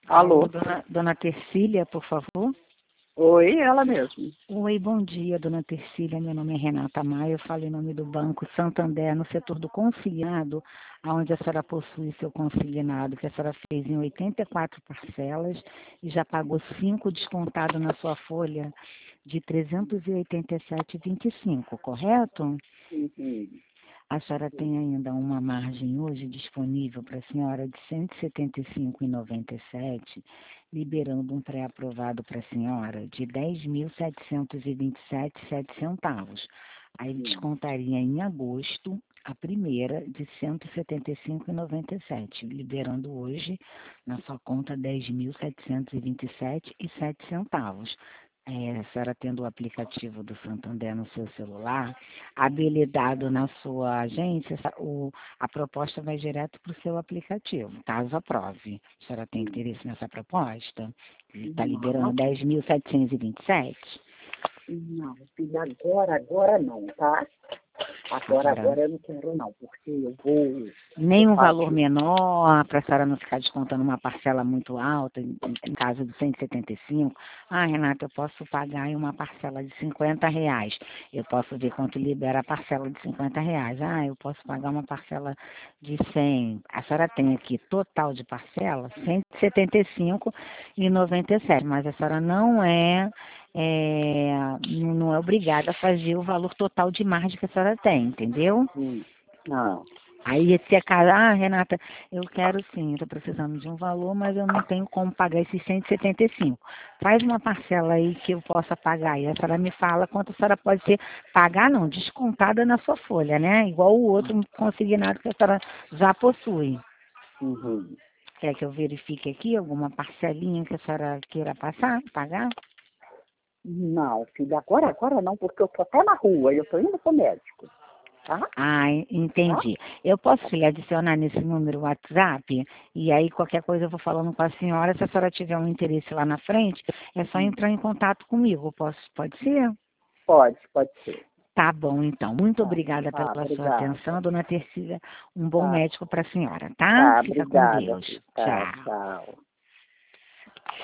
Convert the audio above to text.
Alô? Alô, dona Tercília, por favor. Oi, ela mesmo. Oi, bom dia, dona Tercília. Meu nome é Renata Maia, eu falo em nome do Banco Santander, no setor do consignado, onde a senhora possui seu consignado, que a senhora fez em 84 parcelas e já pagou 5 descontado na sua folha de 387,25, correto? Uhum. A senhora tem ainda uma margem hoje disponível para a senhora de R$ 175,97, liberando um pré-aprovado para a senhora de R$ 10.727,07. Aí ele descontaria em agosto a primeira de R$ 175,97, liberando hoje na sua conta R$ 10.727,07. A senhora tendo o aplicativo do Santander no seu celular, habilitado na sua agência, a proposta vai direto para o seu aplicativo, caso aprove. A senhora tem interesse nessa proposta? Está liberando 10.727? Não, filha, agora não, tá? Agora eu não quero não, porque eu vou... Nem Eu um faço... valor menor, para a senhora não ficar descontando uma parcela muito alta, em caso de 175. Ah, Renata, eu posso pagar em uma parcela de R$ 50. Eu posso ver quanto libera a parcela de R$ 50. Ah, eu posso pagar uma parcela de 100. A senhora tem aqui total de parcela, 175,97, mas a senhora não é obrigada a fazer o valor total de margem que a senhora tem, entendeu? Não. Aí se a casa, Renata, eu quero sim, estou precisando de um valor, mas eu não tenho como pagar esses 175. Faz uma parcela aí que eu possa pagar. E a senhora me fala quanto a senhora pode ser, pagar não, descontada na sua folha, né? Igual o outro consignado que a senhora já possui. Uhum. Quer que eu verifique aqui alguma parcelinha que a senhora queira passar, pagar? Não, filha, agora não, porque eu tô até na rua e eu tô indo pro médico, tá? Ah, Tá? entendi. Eu posso lhe adicionar nesse número WhatsApp e aí qualquer coisa eu vou falando com a senhora. Se a senhora tiver um interesse lá na frente, é só entrar em contato comigo. Pode ser? Pode ser. Tá bom, então. Muito Tá, obrigada pela sua atenção, obrigada. dona Tercília. Um bom Tá, médico para a senhora, tá? tá, Fica com obrigada, Deus. filha. Tá, Tchau. tchau.